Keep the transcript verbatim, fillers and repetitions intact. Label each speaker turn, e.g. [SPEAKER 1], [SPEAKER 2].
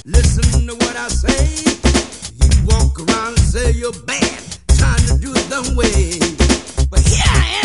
[SPEAKER 1] Listen to what I say. You walk around and say you're bad, trying to do it the way. But here I am.